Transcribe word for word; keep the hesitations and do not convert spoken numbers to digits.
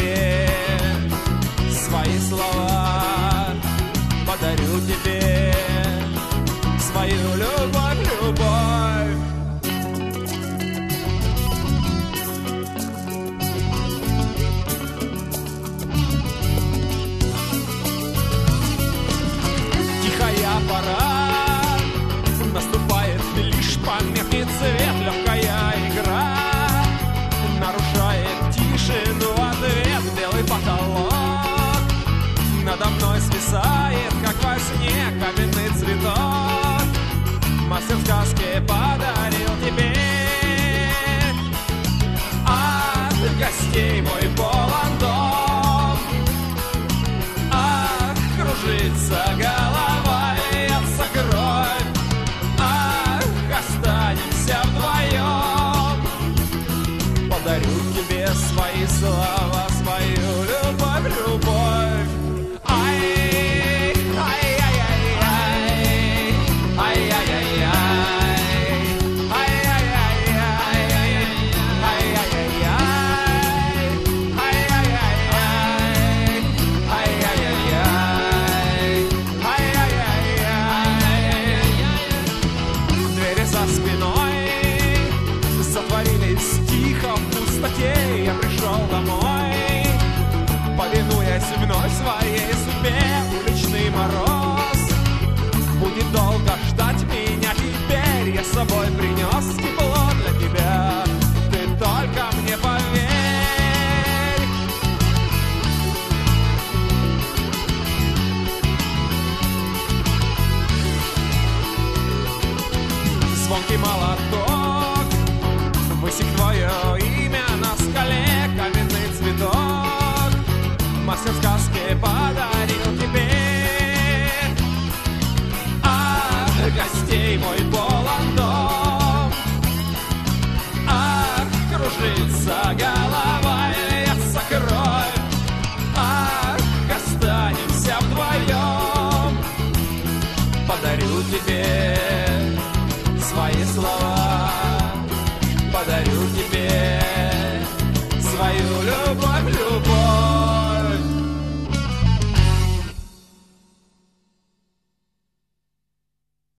тебе свои слова, подарю тебе свою любовь, любовь. Тихая пора, наступает лишь померкнет свет, легкая игра нарушает тишину, ответ белый потолок надо мной свисает, как во сне каменный цветок. Мастер сказки подарил тебе от гостей мой полон дом. Ах, кружится голова, льется кровь. Ах, останемся вдвоем. Подарю тебе свои слова, свою любовь, любовь. Я пришел домой, повинуясь вновь своей судьбе. Уличный мороз будет долго ждать меня. Теперь я с собой принес тепло для тебя. Ты только мне поверь. Звонкий молоток высек твое имя на скале, каменный цветок мастер сказки подарил тебе. Ах, гостей мой полон дом. Ах, кружится голова, льется кровь. Ах, останемся вдвоем. Подарю тебе свои слова.